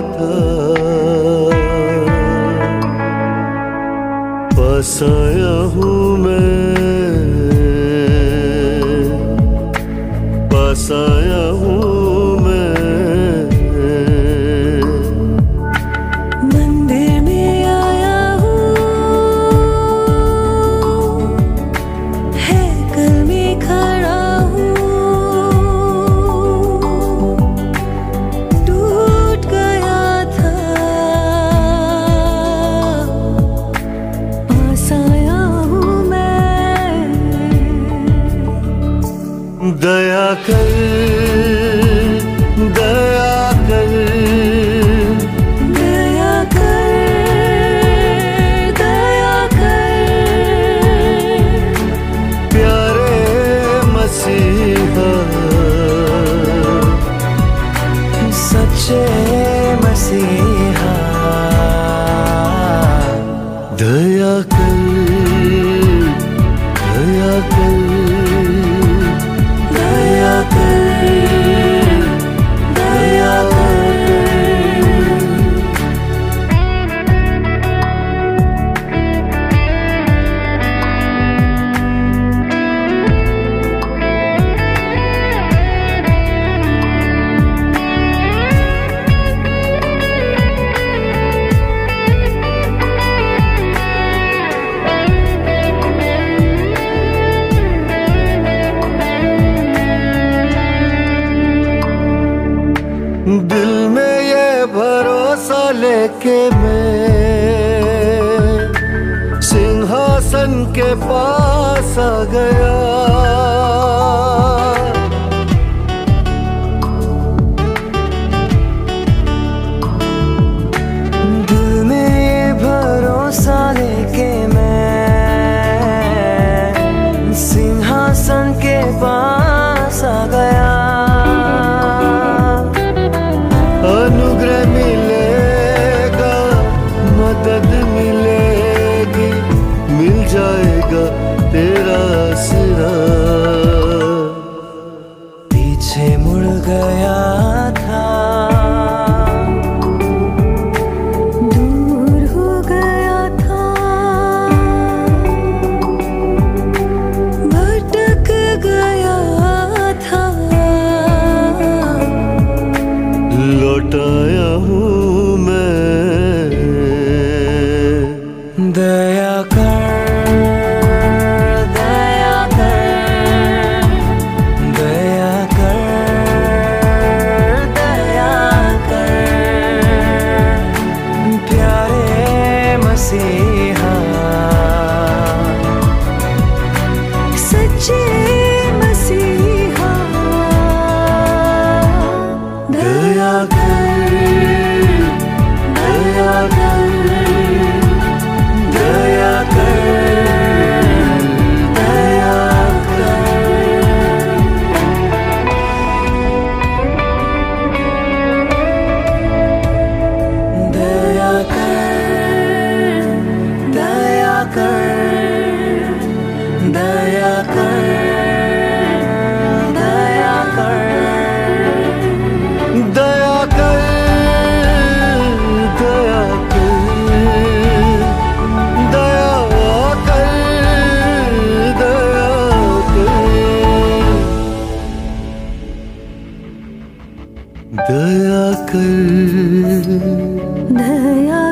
था। पास आया हूँ मैं, पास आया हूँ मैं। मंदिर में आया हूँ, हैकल में खड़ा हूँ। टूट गया था, पास आया हूँ मैं। दया कर, दया कर, दया कर, दया कर, प्यारे मसीहा, सच्चे मसीहा। दया कर, दया कर, दया कर, दया कर। दिल में ये भरोसा लेके मैं सिंहासन के पास आ गया। दिल में ये भरोसा लेके मैं सिंहासन के पास आ गया। अनुग्रह मिलेगा, मदद मिलेगी, मिल जाएगा तेरा आसरा। पीछे मुड़ गया था, दूर हो गया था, भटक गया था। लौटाया हूँ मैं। दया कर, दया कर, दया कर, दया कर, प्यारे मसीहा, सच्चे मसीहा। दया कर, दया कर, दया कर, दया दया